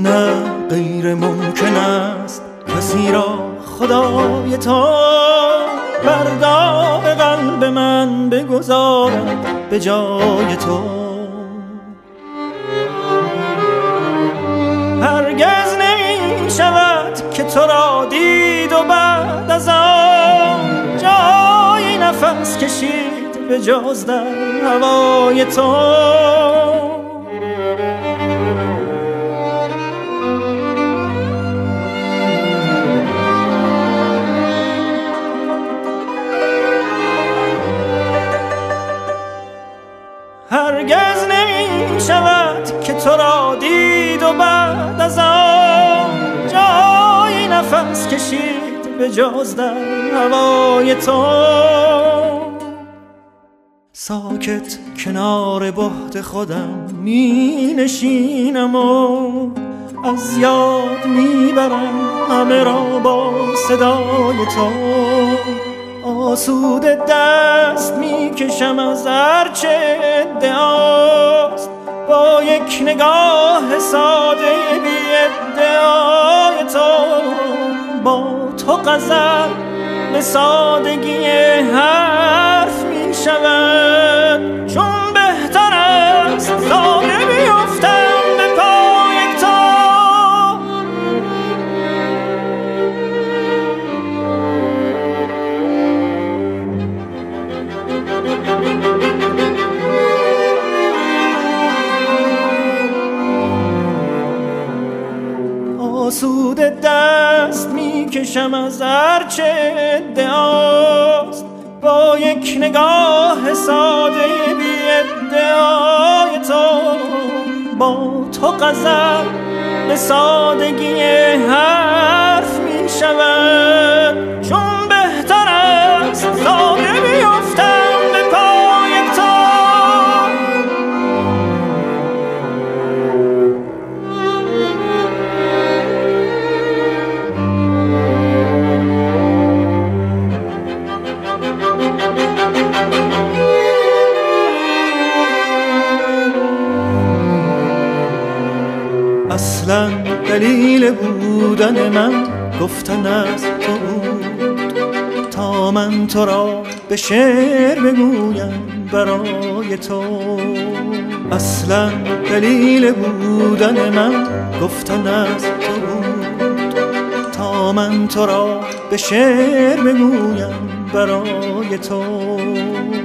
نه غیر ممکن است کسی را خدای تو بر داغ قلب من بگذارد به جای تو. هرگز نمی شود که تو را دید و بعد از آن جای نفس کشید به جز در هوای تو. هرگز نمی شود که تو را دید و بعد از آن جای نفس کشید به جز در هوای تو. ساکت کنار بهت خودم می نشینم و از یاد می برم همه را با صدای تو. آسوده دست می کشم از هرچه ادعاست با یک نگاه ساده بی ادعای تو. با تو غزل به سادگی حرف می شود چون بهتر است ساده بیفتم به پای تو. آسوده دست می کشم از هرچه ادعاست با یک نگاه ساده بی ادعای تو. با تو غزل به سادگی حرف می شود چون بهتر است ساده بیفتم به پای تو. اصلا دلیل بودن من گفتن از تو بود تا من تو را به شعر بگویم برای تو. اصلا دلیل بودن من گفتن از تو بود تا من تو را به شعر بگویم برای تو.